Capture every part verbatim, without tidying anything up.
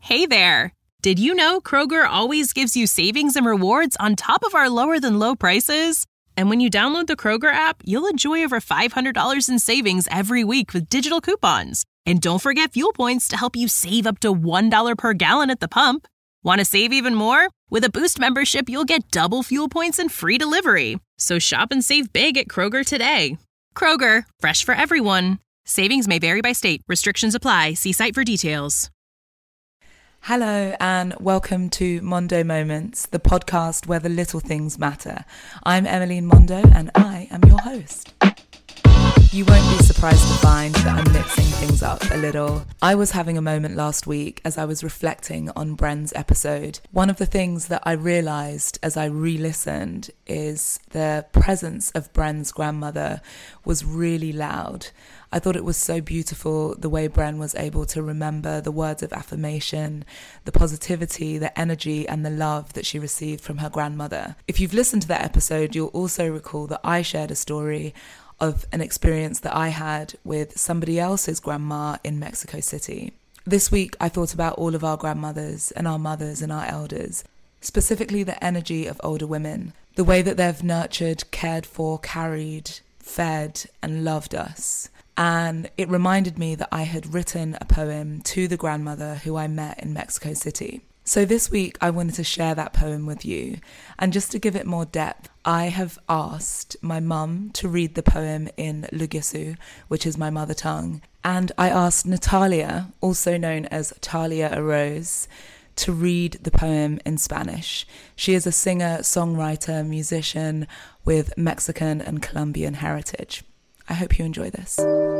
Hey there! Did you know Kroger always gives you savings and rewards on top of our lower-than-low prices? And when you download the Kroger app, you'll enjoy over five hundred dollars in savings every week with digital coupons. And don't forget fuel points to help you save up to one dollar per gallon at the pump. Want to save even more? With a Boost membership, you'll get double fuel points and free delivery. So shop and save big at Kroger today. Kroger, fresh for everyone. Savings may vary by state. Restrictions apply. See site for details. Hello and welcome to Mondo Moments, the podcast where the little things matter. I'm Emmeline Mondo and I am your host. You won't be surprised to find that I'm mixing things up a little. I was having a moment last week as I was reflecting on Bren's episode. One of the things that I realised as I re-listened is the presence of Bren's grandmother was really loud. I thought it was so beautiful the way Bren was able to remember the words of affirmation, the positivity, the energy and the love that she received from her grandmother. If you've listened to that episode, you'll also recall that I shared a story of an experience that I had with somebody else's grandma in Mexico City. This week, I thought about all of our grandmothers and our mothers and our elders, specifically the energy of older women, the way that they've nurtured, cared for, carried, fed, and loved us. And it reminded me that I had written a poem to the grandmother who I met in Mexico City. So this week, I wanted to share that poem with you. And just to give it more depth, I have asked my mum to read the poem in Lugisu, which is my mother tongue. And I asked Natalia, also known as Talia Arose, to read the poem in Spanish. She is a singer, songwriter, musician with Mexican and Colombian heritage. I hope you enjoy this.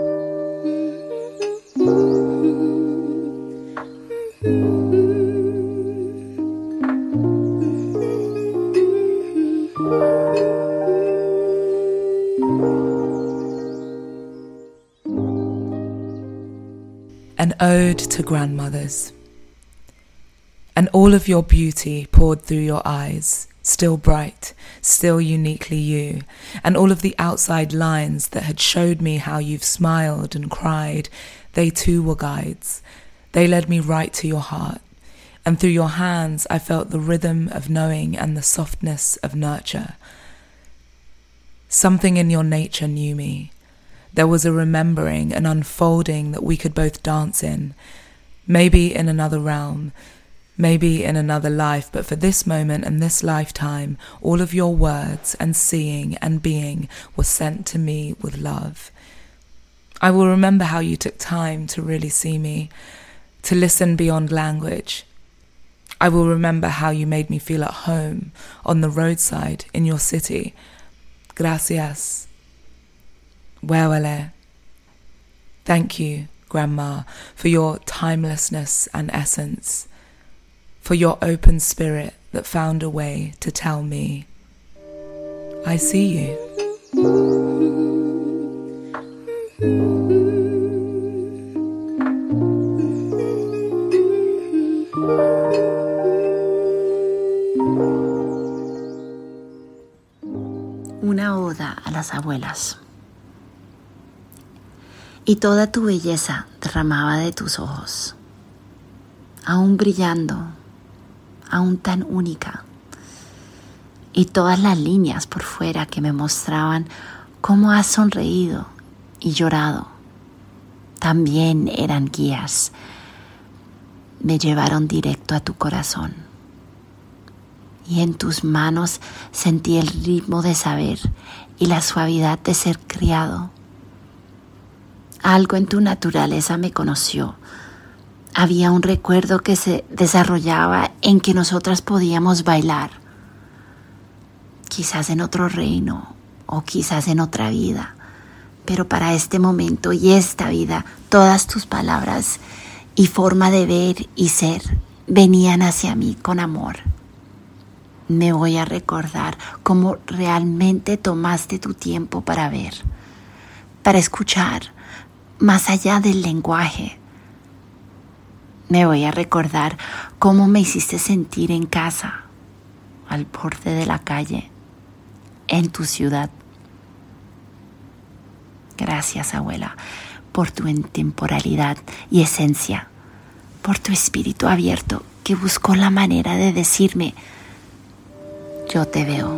An ode to grandmothers. And all of your beauty poured through your eyes, still bright, still uniquely you, and all of the outside lines that had showed me how you've smiled and cried, they too were guides. They led me right to your heart, and through your hands I felt the rhythm of knowing and the softness of nurture. Something in your nature knew me. There was a remembering, an unfolding that we could both dance in, maybe in another realm, maybe in another life, but for this moment and this lifetime, all of your words and seeing and being were sent to me with love. I will remember how you took time to really see me, to listen beyond language. I will remember how you made me feel at home on the roadside in your city. Gracias. Wewele. Thank you, Grandma, for your timelessness and essence, for your open spirit that found a way to tell me, I see you. Una oda a las abuelas. Y toda tu belleza derramaba de tus ojos, aún brillando, aún tan única, y todas las líneas por fuera que me mostraban cómo has sonreído y llorado, también eran guías, me llevaron directo a tu corazón, y en tus manos sentí el ritmo de saber y la suavidad de ser criado. Algo en tu naturaleza me conoció. Había un recuerdo que se desarrollaba en que nosotras podíamos bailar. Quizás en otro reino o quizás en otra vida. Pero para este momento y esta vida, todas tus palabras y forma de ver y ser venían hacia mí con amor. Me voy a recordar cómo realmente tomaste tu tiempo para ver, para escuchar, más allá del lenguaje. Me voy a recordar cómo me hiciste sentir en casa, al borde de la calle, en tu ciudad. Gracias, abuela, por tu intemporalidad y esencia, por tu espíritu abierto que buscó la manera de decirme, yo te veo.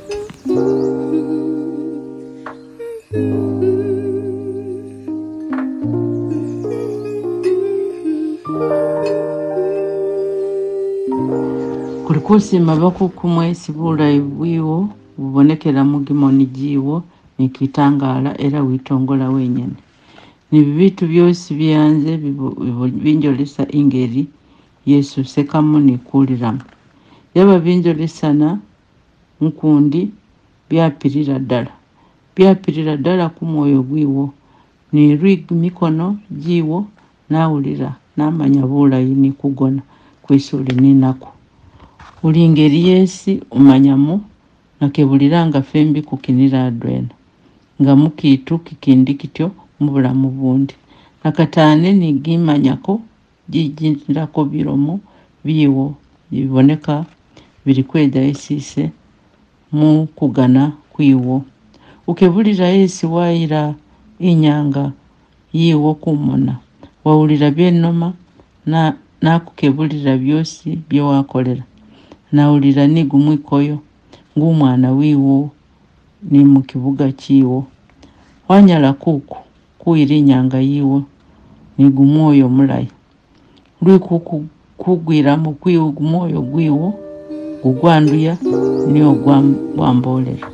Kuli kusima bakukumwesi bulayi bwiwo bubonekera mu gimoni giwo nikitangala era witongola wenyene. Ni bibitu byosi byanze binjolesa ingeri Yesu sekamu nikuliramu. Yaba binjolesana nkundi byapirira ddala. Byapirira ddala ku mwoyo gwiwo. Ni rig mikono giwo nawulira namanya bulayi ni kugona kwisule ninako. Uli ngeri yesi umanyamu nakebuliranga fembi kukinira adwena. Nga mukitu kikindi kityo mubulamu bundi. Nakatane ni gimanyako jijindirako biromo biwo biboneka biri kweda esise mu kugana kwiwo. Ukebulira esi waira inyanga yiwo kumona. Wawulira byenoma na nakukebulira byosi byo wakolera. Nawulira ni gumwikoyo ng'umwana wiwo ni mu kibuga kiwo. Wanyala kuku kuira inyanga yiwo ni gumwoyo mulayi. Lwi kuku kugwira mu kwiwo gumwoyo gwiwo gugwanduya niyo gwambolera.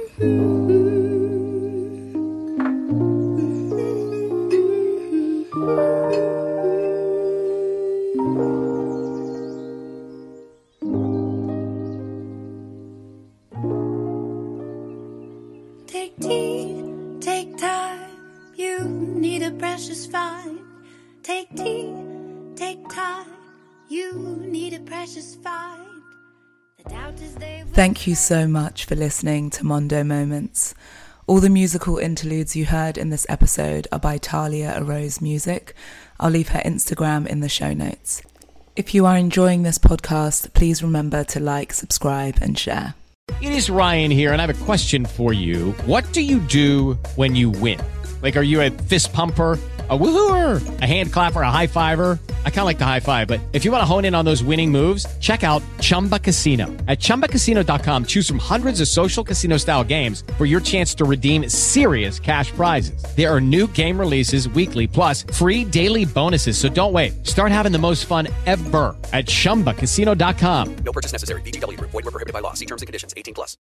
Take tea, take time, you need a precious find. Take tea, take time, you need a precious find. The doubt is they will... Thank you so much for listening to Mondo Moments. All the musical interludes you heard in this episode are by Talia Arose Music. I'll leave her Instagram in the show notes. If you are enjoying this podcast, please remember to like, subscribe, and share. It is Ryan here, and I have a question for you. What do you do when you win? Like, are you a fist pumper, a woohooer, a hand clapper, a high fiver? I kind of like the high five, but if you want to hone in on those winning moves, check out Chumba Casino. At chumba casino dot com, choose from hundreds of social casino style games for your chance to redeem serious cash prizes. There are new game releases weekly, plus free daily bonuses. So don't wait. Start having the most fun ever at chumba casino dot com. No purchase necessary. V G W Group. Void where prohibited by law. See terms and conditions. eighteen plus.